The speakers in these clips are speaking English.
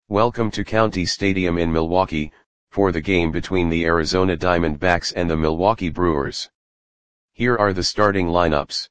Welcome to County Stadium in Milwaukee, for the game between the Arizona Diamondbacks and the Milwaukee Brewers. Here are the starting lineups.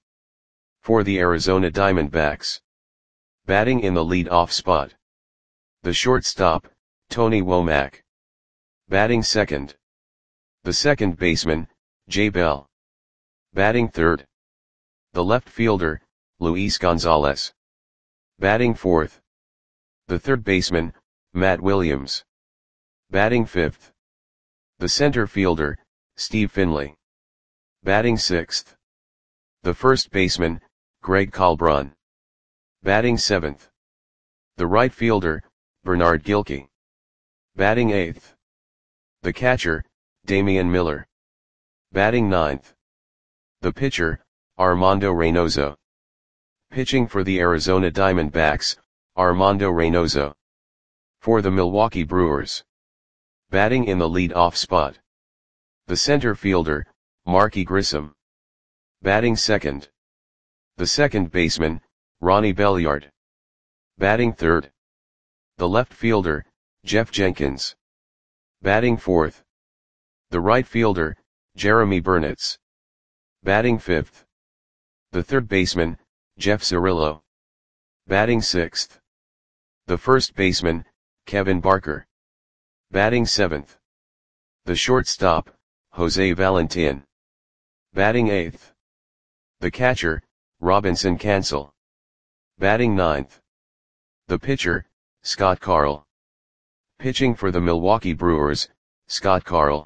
For the Arizona Diamondbacks. Batting in the lead-off spot. The shortstop, Tony Womack. Batting second. The second baseman, Jay Bell. Batting third. The left fielder, Luis Gonzalez. Batting fourth. The third baseman, Matt Williams. Batting fifth. The center fielder, Steve Finley. Batting sixth. The first baseman, Greg Colbrun. Batting seventh. The right fielder, Bernard Gilkey. Batting eighth. The catcher, Damian Miller. Batting ninth. The pitcher, Armando Reynoso. Pitching for the Arizona Diamondbacks, Armando Reynoso. For the Milwaukee Brewers. Batting in the lead-off spot. The center fielder, Marky Grissom. Batting second. The second baseman, Ronnie Belliard. Batting third. The left fielder, Jeff Jenkins. Batting fourth. The right fielder, Jeremy Burnitz. Batting fifth. The third baseman, Jeff Cirillo. Batting sixth. The first baseman, Kevin Barker. Batting seventh. The shortstop, Jose Valentin. Batting eighth. The catcher, Robinson Cancel. Batting ninth. The pitcher, Scott Carl. Pitching for the Milwaukee Brewers, Scott Carl.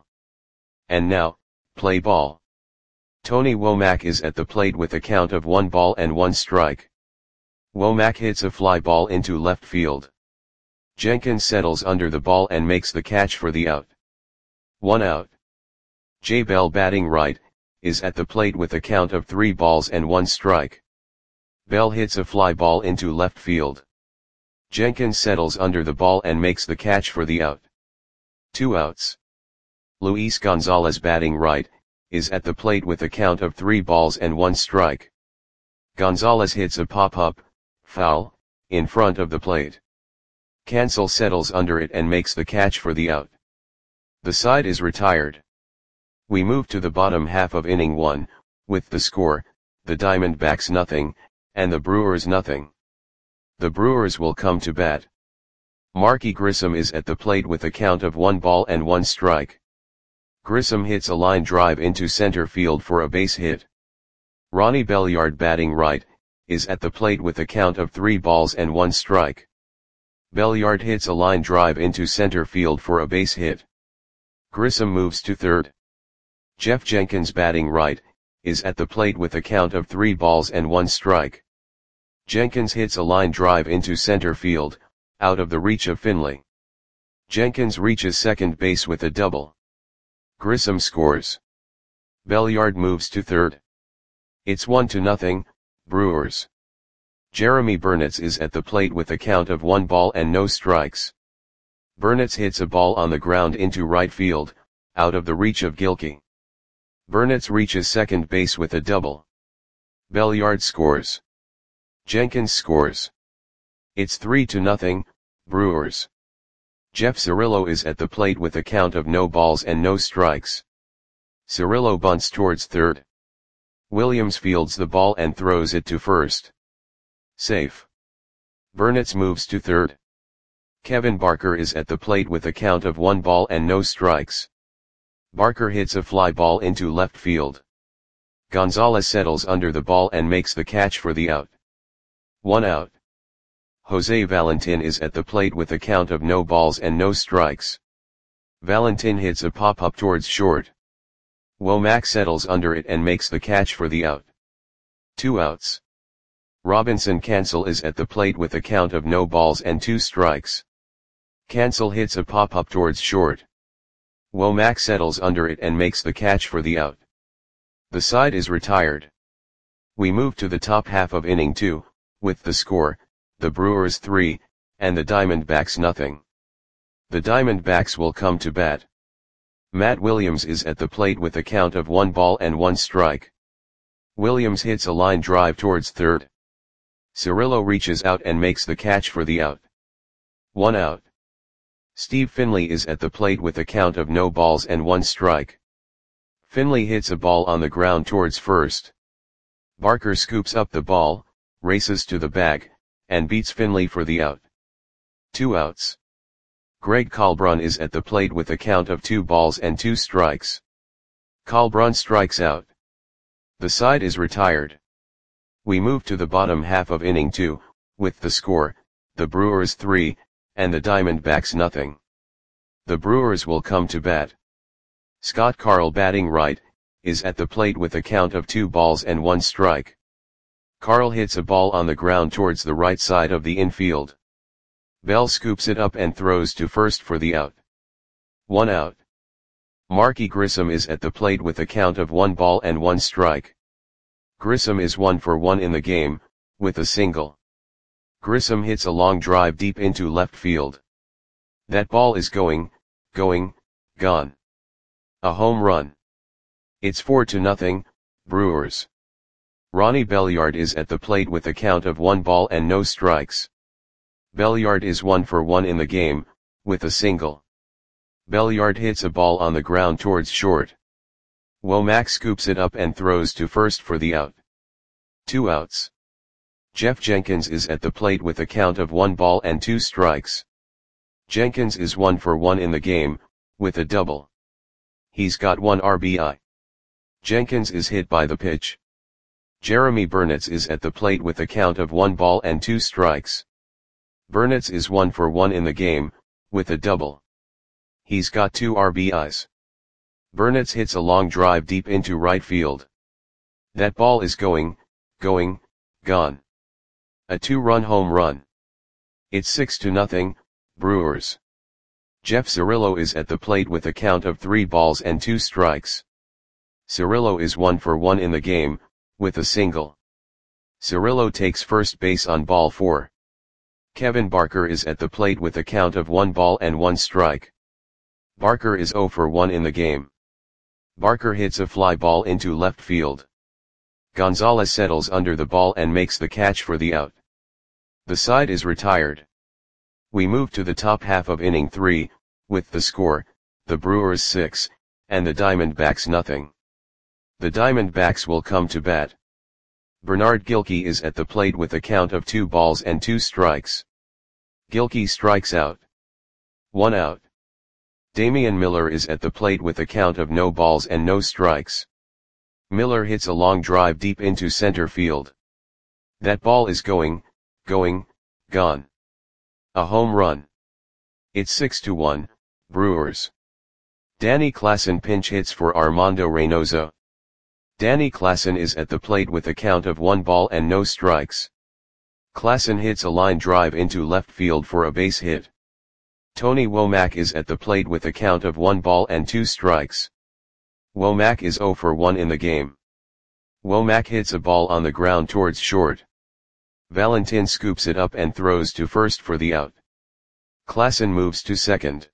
And now, play ball. Tony Womack is at the plate with a count of 1-1 strike. Womack hits a fly ball into left field. Jenkins settles under the ball and makes the catch for the out. 1 out. Jay Bell, batting right, is at the plate with a count of 3-1 strike. Bell hits a fly ball into left field. Jenkins settles under the ball and makes the catch for the out. 2 outs. Luis Gonzalez, batting right, is at the plate with a count of 3-1 strike. Gonzalez hits a pop-up, foul, in front of the plate. Cancel settles under it and makes the catch for the out. The side is retired. We move to the bottom half of inning 1, with the score, the Diamondbacks 0, and the Brewers 0. The Brewers will come to bat. Marky Grissom is at the plate with a count of 1-1 strike. Grissom hits a line drive into center field for a base hit. Ronnie Belliard, batting right, is at the plate with a count of 3-1 strike. Belliard hits a line drive into center field for a base hit. Grissom moves to third. Jeff Jenkins, batting right, is at the plate with a count of 3-1 strike. Jenkins hits a line drive into center field, out of the reach of Finley. Jenkins reaches second base with a double. Grissom scores. Belliard moves to third. It's 1-0, Brewers. Jeremy Burnitz is at the plate with a count of 1 ball and no strikes. Burnitz hits a ball on the ground into right field, out of the reach of Gilkey. Burnitz reaches second base with a double. Belliard scores. Jenkins scores. It's 3-0, Brewers. Jeff Cirillo is at the plate with a count of no balls and no strikes. Cirillo bunts towards third. Williams fields the ball and throws it to first. Safe. Burnitz moves to third. Kevin Barker is at the plate with a count of 1 ball and no strikes. Barker hits a fly ball into left field. Gonzalez settles under the ball and makes the catch for the out. 1 out. Jose Valentin is at the plate with a count of no balls and no strikes. Valentin hits a pop-up towards short. Womack settles under it and makes the catch for the out. 2 outs. Robinson Cancel is at the plate with a count of no balls and 2 strikes. Cancel hits a pop-up towards short. Womack settles under it and makes the catch for the out. The side is retired. We move to the top half of inning 2, with the score, the Brewers 3, and the Diamondbacks 0. The Diamondbacks will come to bat. Matt Williams is at the plate with a count of 1-1 strike. Williams hits a line drive towards third. Cirillo reaches out and makes the catch for the out. 1 out. Steve Finley is at the plate with a count of no balls and 1 strike. Finley hits a ball on the ground towards first. Barker scoops up the ball, races to the bag, and beats Finley for the out. 2 outs. Greg Kalbrun is at the plate with a count of 2 balls and 2 strikes. Kalbrun strikes out. The side is retired. We move to the bottom half of inning 2, with the score, the Brewers 3, and the Diamondbacks nothing. The Brewers will come to bat. Scott Carl, batting right, is at the plate with a count of 2 balls and 1 strike. Carl hits a ball on the ground towards the right side of the infield. Bell scoops it up and throws to first for the out. 1 out. Marky Grissom is at the plate with a count of 1 ball and 1 strike. Grissom is 1 for 1 in the game, with a single. Grissom hits a long drive deep into left field. That ball is gone. A home run. It's 4-0, Brewers. Ronnie Belliard is at the plate with a count of 1 ball and no strikes. Belliard is 1 for 1 in the game, with a single. Belliard hits a ball on the ground towards short. Womack scoops it up and throws to first for the out. 2 outs. Jeff Jenkins is at the plate with a count of 1 ball and 2 strikes. Jenkins is 1 for 1 in the game, with a double. He's got 1 RBI. Jenkins is hit by the pitch. Jeremy Burnitz is at the plate with a count of 1 ball and 2 strikes. Burnitz is 1 for 1 in the game, with a double. He's got 2 RBIs. Burnitz hits a long drive deep into right field. That ball is gone. A 2-run home run. It's 6-0, Brewers. Jeff Cirillo is at the plate with a count of 3 balls and 2 strikes. Cirillo is 1 for 1 in the game, with a single. Cirillo takes first base on ball 4. Kevin Barker is at the plate with a count of 1 ball and 1 strike. Barker is 0 for 1 in the game. Barker hits a fly ball into left field. Gonzalez settles under the ball and makes the catch for the out. The side is retired. We move to the top half of inning 3, with the score, the Brewers 6, and the Diamondbacks nothing. The Diamondbacks will come to bat. Bernard Gilkey is at the plate with a count of 2 balls and 2 strikes. Gilkey strikes out. 1 out. Damian Miller is at the plate with a count of no balls and no strikes. Miller hits a long drive deep into center field. That ball is gone. A home run. It's 6-1, Brewers. Danny Klassen pinch hits for Armando Reynoso. Danny Klassen is at the plate with a count of 1 ball and no strikes. Klassen hits a line drive into left field for a base hit. Tony Womack is at the plate with a count of 1 ball and 2 strikes. Womack is 0 for 1 in the game. Womack hits a ball on the ground towards short. Valentin scoops it up and throws to first for the out. Klassen moves to second.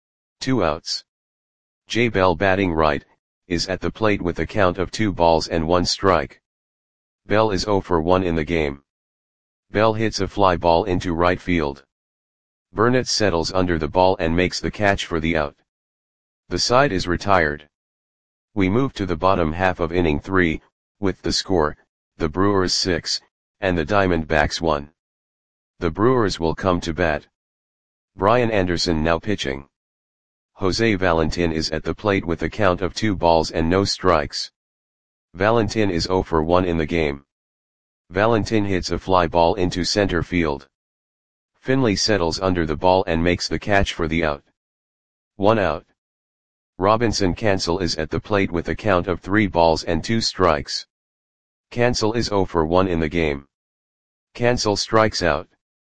2 outs. Jay Bell, batting right, is at the plate with a count of 2 balls and 1 strike. Bell is 0 for 1 in the game. Bell hits a fly ball into right field. Burnitz settles under the ball and makes the catch for the out. The side is retired. We move to the bottom half of inning 3, with the score, the Brewers 6, and the Diamondbacks 1. The Brewers will come to bat. Brian Anderson now pitching. Jose Valentin is at the plate with a count of 2 balls and no strikes. Valentin is 0 for 1 in the game. Valentin hits a fly ball into center field. Finley settles under the ball and makes the catch for the out. 1 out. Robinson Cancel is at the plate with a count of 3 balls and 2 strikes. Cancel is 0 for 1 in the game. Cancel strikes out.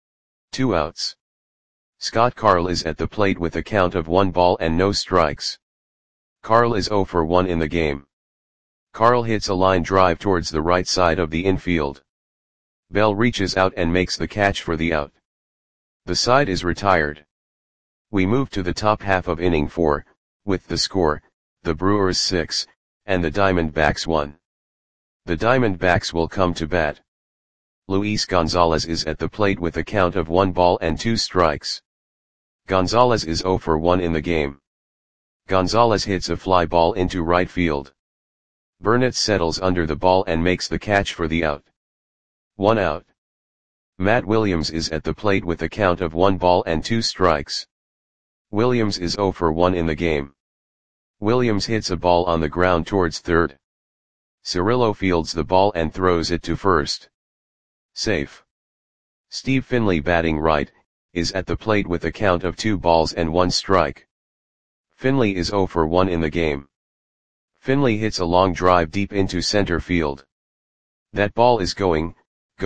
2 outs. Scott Carl is at the plate with a count of 1 ball and no strikes. Carl is 0 for 1 in the game. Carl hits a line drive towards the right side of the infield. Bell reaches out and makes the catch for the out. The side is retired. We move to the top half of inning 4, with the score, the Brewers 6, and the Diamondbacks 1. The Diamondbacks will come to bat. Luis Gonzalez is at the plate with a count of 1 ball and 2 strikes. Gonzalez is 0 for 1 in the game. Gonzalez hits a fly ball into right field. Burnett settles under the ball and makes the catch for the out. 1 out. Matt Williams is at the plate with a count of 1 ball and 2 strikes. Williams is 0 for 1 in the game. Williams hits a ball on the ground towards third. Cirillo fields the ball and throws it to first. Safe. Steve Finley, batting right, is at the plate with a count of 2 balls and 1 strike. Finley is 0 for 1 in the game. Finley hits a long drive deep into center field. That ball is gone.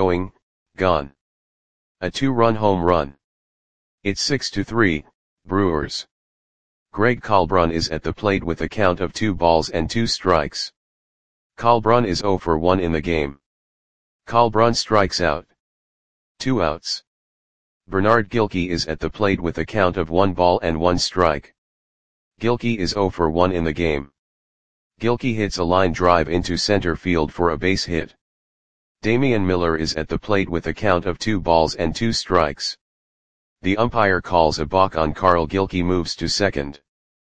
A 2-run home run. It's 6-3, Brewers. Greg Kalbrun is at the plate with a count of 2 balls and 2 strikes. Kalbrun is 0 for 1 in the game. Kalbrun strikes out. 2 outs. Bernard Gilkey is at the plate with a count of 1 ball and 1 strike. Gilkey is 0 for 1 in the game. Gilkey hits a line drive into center field for a base hit. Damian Miller is at the plate with a count of 2 balls and 2 strikes. The umpire calls a balk on Carl. Gilkey moves to second.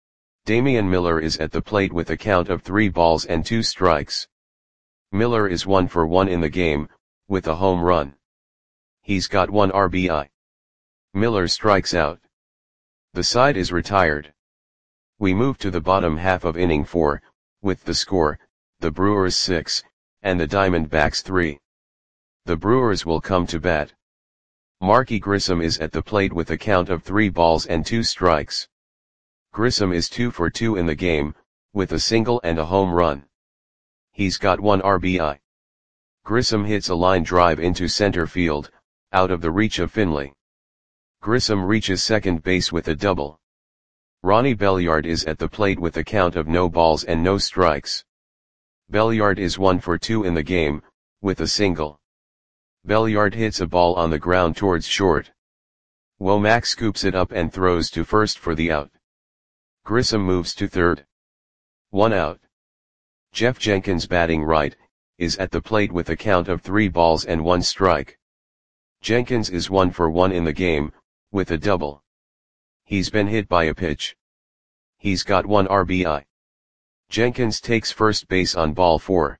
Damian Miller is at the plate with a count of 3 balls and 2 strikes. Miller is 1 for 1 in the game, with a home run. He's got 1 RBI. Miller strikes out. The side is retired. We move to the bottom half of inning 4, with the score, the Brewers 6, and the Diamondbacks 3. The Brewers will come to bat. Marky Grissom is at the plate with a count of 3 balls and 2 strikes. Grissom is 2 for 2 in the game, with a single and a home run. He's got 1 RBI. Grissom hits a line drive into center field, out of the reach of Finley. Grissom reaches second base with a double. Ronnie Belliard is at the plate with a count of no balls and no strikes. Belliard is 1 for 2 in the game, with a single. Belliard hits a ball on the ground towards short. Womack scoops it up and throws to first for the out. Grissom moves to third. 1 out. Jeff Jenkins, batting right, is at the plate with a count of 3 balls and 1 strike. Jenkins is 1 for 1 in the game, with a double. He's been hit by a pitch. He's got 1 RBI. Jenkins takes first base on ball 4.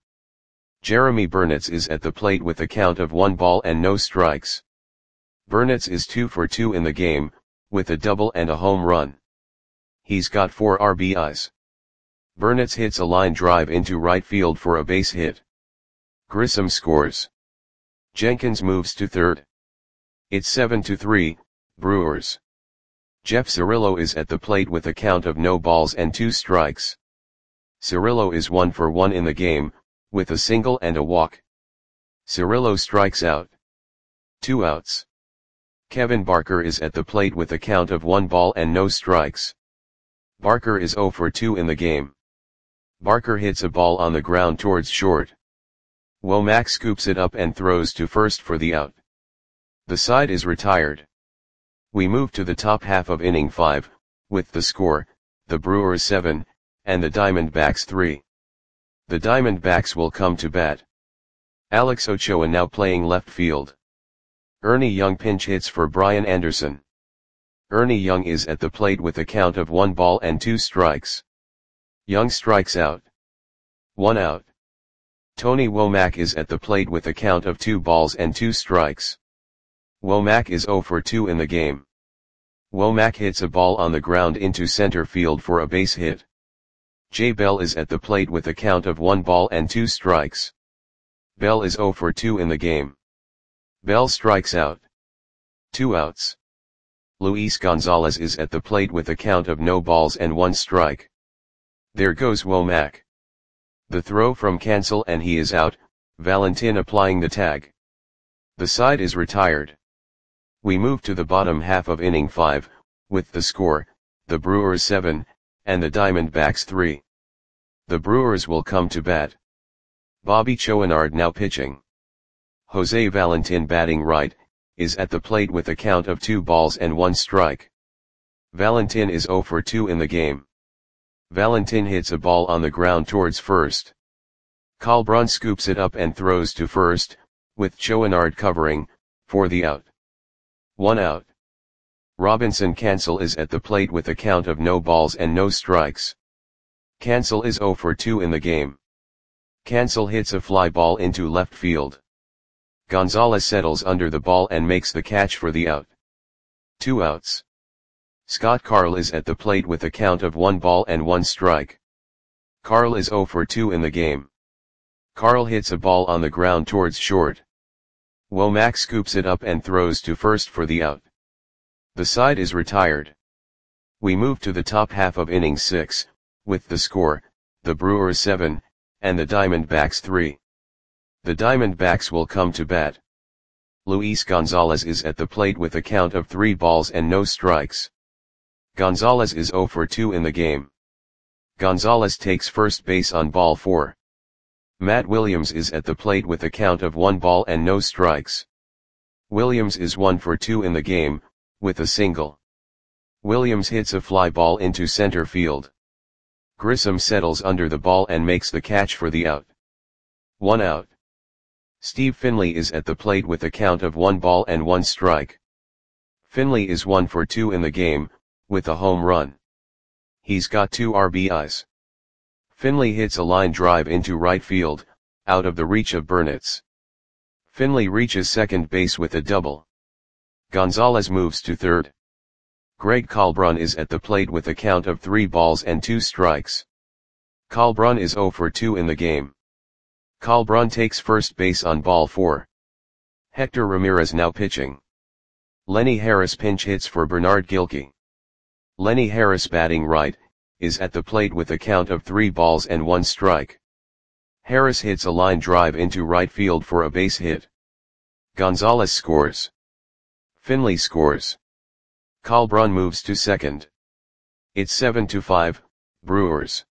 Jeremy Burnitz is at the plate with a count of 1 ball and no strikes. Burnitz is 2 for 2 in the game, with a double and a home run. He's got 4 RBIs. Burnitz hits a line drive into right field for a base hit. Grissom scores. Jenkins moves to third. It's 7-3, Brewers. Jeff Cirillo is at the plate with a count of no balls and 2 strikes. Cirillo is 1 for 1 in the game, with a single and a walk. Cirillo strikes out. 2 outs. Kevin Barker is at the plate with a count of 1 ball and no strikes. Barker is 0 for 2 in the game. Barker hits a ball on the ground towards short. Womack scoops it up and throws to first for the out. The side is retired. We move to the top half of inning 5, with the score, the Brewers 7, and the Diamondbacks 3. The Diamondbacks will come to bat. Alex Ochoa now playing left field. Ernie Young pinch hits for Brian Anderson. Ernie Young is at the plate with a count of 1 ball and 2 strikes. Young strikes out. 1 out. Tony Womack is at the plate with a count of 2 balls and 2 strikes. Womack is 0 for 2 in the game. Womack hits a ball on the ground into center field for a base hit. Jay Bell is at the plate with a count of 1 ball and 2 strikes. Bell is 0 for 2 in the game. Bell strikes out. 2 outs. Luis Gonzalez is at the plate with a count of no balls and 1 strike. There goes Womack. The throw from cancel and he is out, Valentin applying the tag. The side is retired. We move to the bottom half of inning 5, with the score, the Brewers 7, and the Diamondbacks 3. The Brewers will come to bat. Bobby Chouinard now pitching. Jose Valentin, batting right, is at the plate with a count of 2 balls and 1 strike. Valentin is 0 for 2 in the game. Valentin hits a ball on the ground towards first. Kalbrun scoops it up and throws to first, with Chouinard covering, for the out. 1 out. Robinson Cancel is at the plate with a count of no balls and no strikes. Cancel is 0 for 2 in the game. Cancel hits a fly ball into left field. Gonzalez settles under the ball and makes the catch for the out. 2 outs. Scott Carl is at the plate with a count of 1 ball and 1 strike. Carl is 0 for 2 in the game. Carl hits a ball on the ground towards short. Womack scoops it up and throws to first for the out. The side is retired. We move to the top half of inning 6, with the score, the Brewers 7, and the Diamondbacks 3. The Diamondbacks will come to bat. Luis Gonzalez is at the plate with a count of 3 balls and no strikes. Gonzalez is 0 for 2 in the game. Gonzalez takes first base on ball 4. Matt Williams is at the plate with a count of 1 ball and no strikes. Williams is 1 for 2 in the game, with a single. Williams hits a fly ball into center field. Grissom settles under the ball and makes the catch for the out. 1 out. Steve Finley is at the plate with a count of 1 ball and 1 strike. Finley is 1 for 2 in the game, with a home run. He's got 2 RBIs. Finley hits a line drive into right field, out of the reach of Burnitz. Finley reaches second base with a double. Gonzalez moves to third. Greg Kalbrun is at the plate with a count of 3 balls and 2 strikes. Kalbrun is 0 for 2 in the game. Kalbrun takes first base on ball 4. Hector Ramirez now pitching. Lenny Harris pinch hits for Bernard Gilkey. Lenny Harris, batting right, is at the plate with a count of 3 balls and 1 strike. Harris hits a line drive into right field for a base hit. Gonzalez scores. Finley scores. Kalbrun moves to second. It's 7-5, Brewers.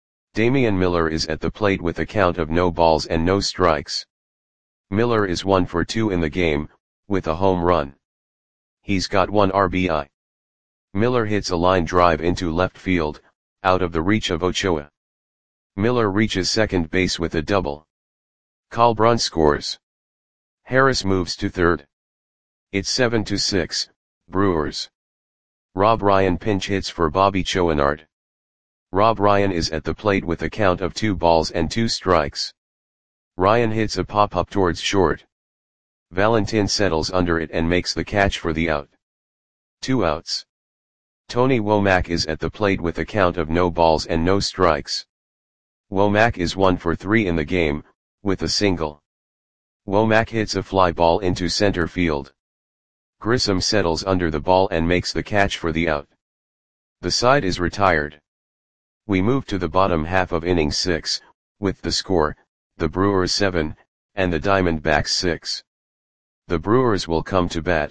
Damian Miller is at the plate with a count of no balls and no strikes. Miller is 1 for 2 in the game, with a home run. He's got 1 RBI. Miller hits a line drive into left field, out of the reach of Ochoa. Miller reaches second base with a double. Kalbrun scores. Harris moves to third. It's 7-6, Brewers. Rob Ryan pinch hits for Bobby Chouinard. Rob Ryan is at the plate with a count of 2 balls and 2 strikes. Ryan hits a pop-up towards short. Valentin settles under it and makes the catch for the out. 2 outs. Tony Womack is at the plate with a count of no balls and no strikes. Womack is 1 for 3 in the game, with a single. Womack hits a fly ball into center field. Grissom settles under the ball and makes the catch for the out. The side is retired. We move to the bottom half of inning 6, with the score, the Brewers 7, and the Diamondbacks 6. The Brewers will come to bat.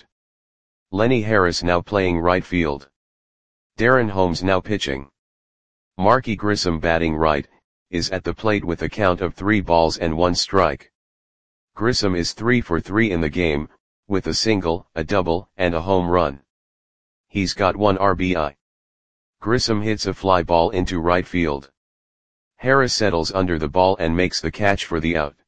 Lenny Harris now playing right field. Darren Holmes now pitching. Marky Grissom, batting right, is at the plate with a count of 3 balls and 1 strike. Grissom is 3 for 3 in the game, with a single, a double, and a home run. He's got 1 RBI. Grissom hits a fly ball into right field. Harris settles under the ball and makes the catch for the out.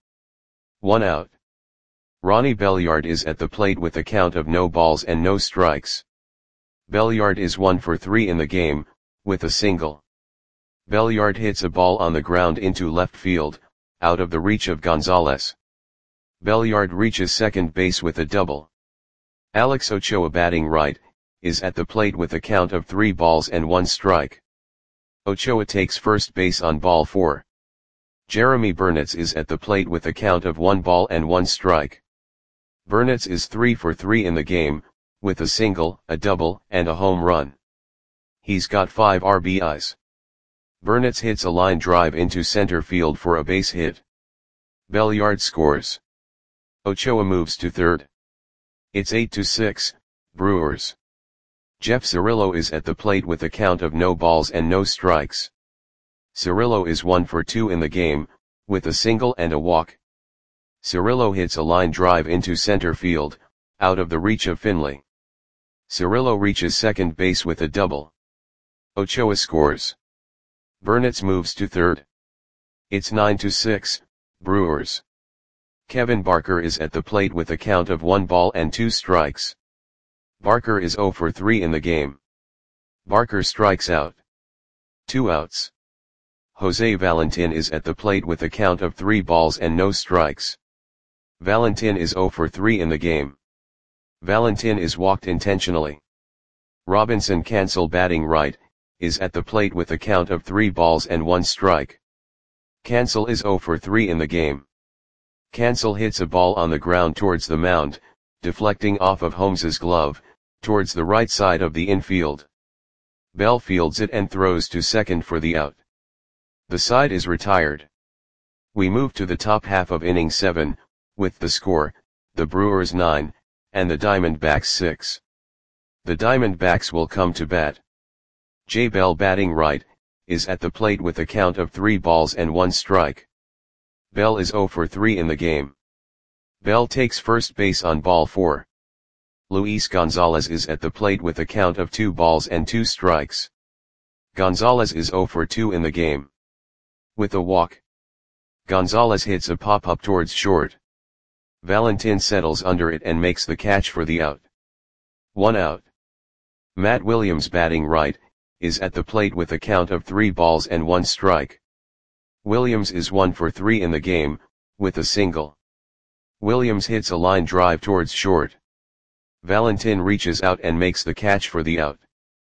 1 out. Ronnie Belliard is at the plate with a count of no balls and no strikes. Belliard is 1 for 3 in the game, with a single. Belliard hits a ball on the ground into left field, out of the reach of Gonzalez. Belliard reaches second base with a double. Alex Ochoa, batting right, is at the plate with a count of 3 balls and 1 strike. Ochoa takes first base on ball 4. Jeremy Burnitz is at the plate with a count of 1 ball and 1 strike. Burnitz is 3 for 3 in the game, with a single, a double, and a home run. He's got 5 RBIs. Burnitz hits a line drive into center field for a base hit. Belliard scores. Ochoa moves to third. It's 8-6, Brewers. Jeff Cirillo is at the plate with a count of no balls and no strikes. Cirillo is 1 for 2 in the game, with a single and a walk. Cirillo hits a line drive into center field, out of the reach of Finley. Cirillo reaches second base with a double. Ochoa scores. Burnitz moves to third. It's 9-6, Brewers. Kevin Barker is at the plate with a count of 1 ball and 2 strikes. Barker is 0 for 3 in the game. Barker strikes out. 2 outs. Jose Valentin is at the plate with a count of 3 balls and no strikes. Valentin is 0 for 3 in the game. Valentin is walked intentionally. Robinson Cancel batting right, is at the plate with a count of 3 balls and 1 strike. Cancel is 0 for 3 in the game. Cancel hits a ball on the ground towards the mound, deflecting off of Holmes's glove, towards the right side of the infield. Bell fields it and throws to second for the out. The side is retired. We move to the top half of inning 7, with the score, the Brewers 9, and the Diamondbacks 6. The Diamondbacks will come to bat. Jay Bell batting right, is at the plate with a count of 3 balls and 1 strike. Bell is 0 for 3 in the game. Bell takes first base on ball 4. Luis Gonzalez is at the plate with a count of 2 balls and 2 strikes. Gonzalez is 0 for 2 in the game. With a walk, Gonzalez hits a pop-up towards short. Valentin settles under it and makes the catch for the out. 1 out. Matt Williams batting right, is at the plate with a count of 3 balls and 1 strike. Williams is 1 for 3 in the game, with a single. Williams hits a line drive towards short. Valentin reaches out and makes the catch for the out.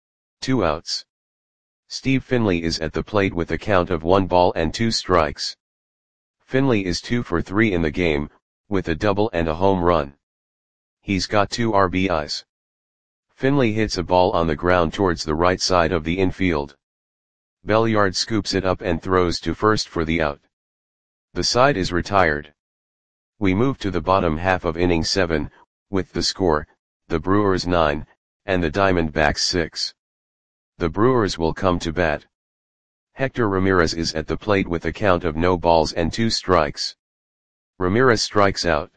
2 outs. Steve Finley is at the plate with a count of 1 ball and 2 strikes. Finley is 2 for 3 in the game, with a double and a home run. He's got 2 RBIs. Finley hits a ball on the ground towards the right side of the infield. Belliard scoops it up and throws to first for the out. The side is retired. We move to the bottom half of inning 7, with the score, the Brewers 9, and the Diamondbacks 6. The Brewers will come to bat. Hector Ramirez is at the plate with a count of no balls and 2 strikes. Ramirez strikes out.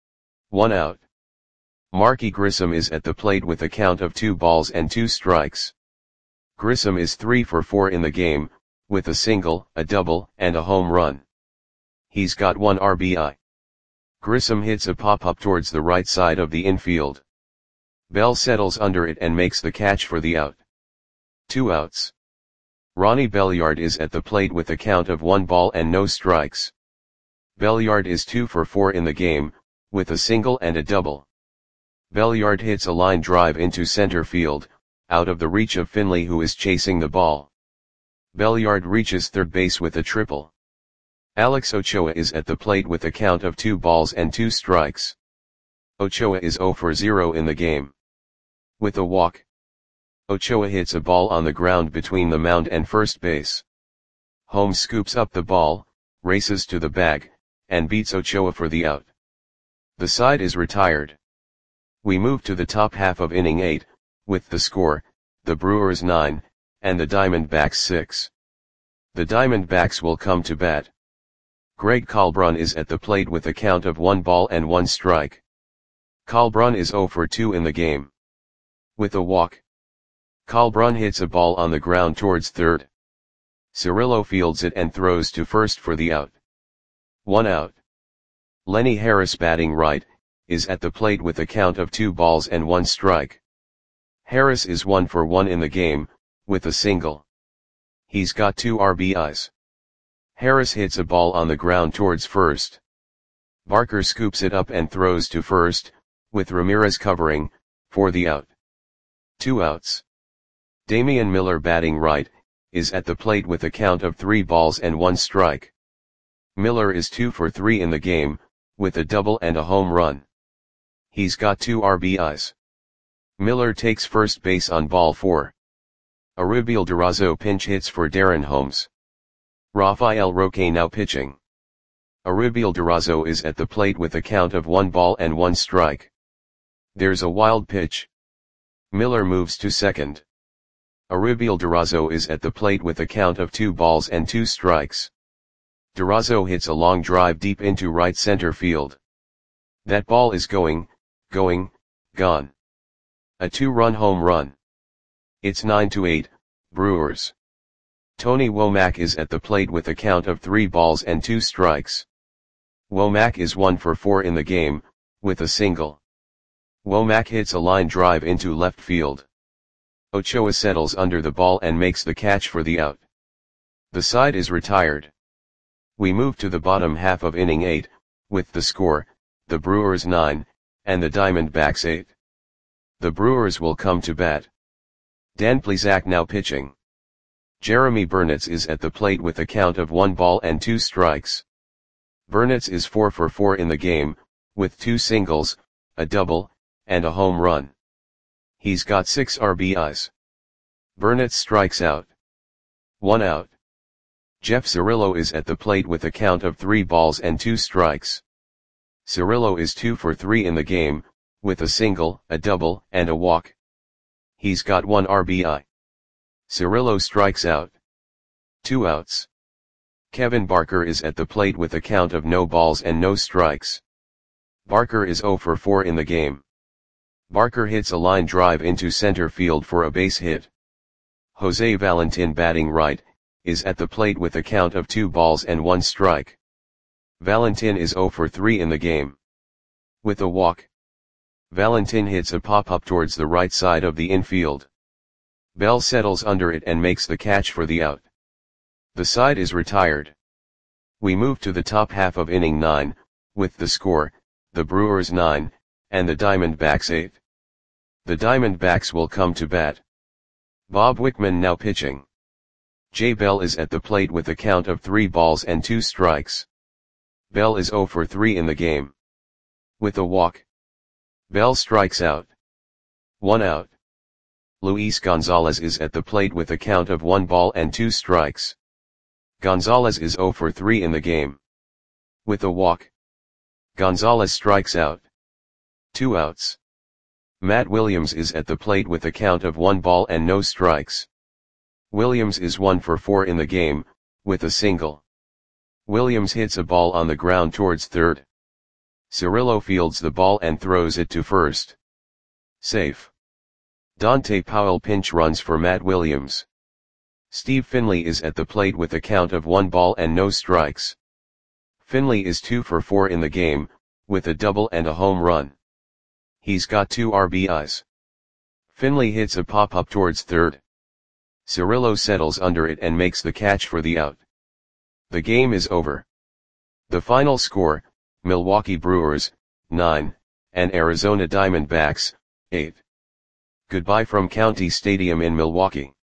1 out. Marky Grissom is at the plate with a count of 2 balls and 2 strikes. Grissom is 3 for 4 in the game, with a single, a double, and a home run. He's got 1 RBI. Grissom hits a pop-up towards the right side of the infield. Bell settles under it and makes the catch for the out. 2 outs. Ronnie Belliard is at the plate with a count of 1 ball and no strikes. Belliard is 2 for 4 in the game, with a single and a double. Belliard hits a line drive into center field, out of the reach of Finley who is chasing the ball. Belliard reaches third base with a triple. Alex Ochoa is at the plate with a count of 2 balls and 2 strikes. Ochoa is 0 for 0 in the game. With a walk, Ochoa hits a ball on the ground between the mound and first base. Holmes scoops up the ball, races to the bag, and beats Ochoa for the out. The side is retired. We move to the top half of inning 8, with the score, the Brewers 9, and the Diamondbacks 6. The Diamondbacks will come to bat. Greg Colbrun is at the plate with a count of 1 ball and 1 strike. Colbrun is 0 for 2 in the game. With a walk, Colbrun hits a ball on the ground towards third. Cirillo fields it and throws to first for the out. 1 out. Lenny Harris batting right, is at the plate with a count of 2 balls and 1 strike. Harris is 1 for 1 in the game, with a single. He's got 2 RBIs. Harris hits a ball on the ground towards first. Barker scoops it up and throws to first, with Ramirez covering, for the out. 2 outs. Damian Miller batting right, is at the plate with a count of 3 balls and 1 strike. Miller is 2 for 3 in the game, with a double and a home run. He's got 2 RBIs. Miller takes first base on ball 4. Arubiel Durazo pinch hits for Darren Holmes. Rafael Roque now pitching. Arubiel Durazo is at the plate with a count of 1 ball and 1 strike. There's a wild pitch. Miller moves to second. Arubiel Durazo is at the plate with a count of 2 balls and 2 strikes. Durazo hits a long drive deep into right center field. That ball is gone. A 2-run home run. It's 9-8, Brewers. Tony Womack is at the plate with a count of 3 balls and 2 strikes. Womack is 1 for 4 in the game, with a single. Womack hits a line drive into left field. Ochoa settles under the ball and makes the catch for the out. The side is retired. We move to the bottom half of inning 8, with the score, the Brewers 9, and the Diamondbacks 8. The Brewers will come to bat. Dan Plesac now pitching. Jeremy Burnitz is at the plate with a count of 1 ball and 2 strikes. Burnitz is 4 for 4 in the game, with 2 singles, a double, and a home run. He's got 6 RBIs. Burnitz strikes out. 1 out. Jeff Cirillo is at the plate with a count of 3 balls and 2 strikes. Cirillo is 2 for 3 in the game, with a single, a double, and a walk. He's got 1 RBI. Cirillo strikes out. 2 outs. Kevin Barker is at the plate with a count of no balls and no strikes. Barker is 0 for 4 in the game. Barker hits a line drive into center field for a base hit. Jose Valentin, batting right, is at the plate with a count of 2 balls and 1 strike. Valentin is 0 for 3 in the game. With a walk, Valentin hits a pop-up towards the right side of the infield. Bell settles under it and makes the catch for the out. The side is retired. We move to the top half of inning 9, with the score, the Brewers 9, and the Diamondbacks 8. The Diamondbacks will come to bat. Bob Wickman now pitching. Jay Bell is at the plate with a count of 3 balls and 2 strikes. Bell is 0 for 3 in the game. With a walk, Bell strikes out. 1 out. Luis Gonzalez is at the plate with a count of 1 ball and 2 strikes. Gonzalez is 0 for 3 in the game. With a walk, Gonzalez strikes out. 2 outs. Matt Williams is at the plate with a count of 1 ball and no strikes. Williams is 1 for 4 in the game, with a single. Williams hits a ball on the ground towards third. Cirillo fields the ball and throws it to first. Safe. Dante Powell pinch runs for Matt Williams. Steve Finley is at the plate with a count of 1 ball and no strikes. Finley is 2 for 4 in the game, with a double and a home run. He's got 2 RBIs. Finley hits a pop-up towards third. Cirillo settles under it and makes the catch for the out. The game is over. The final score, Milwaukee Brewers, 9, and Arizona Diamondbacks, 8. Goodbye from County Stadium in Milwaukee.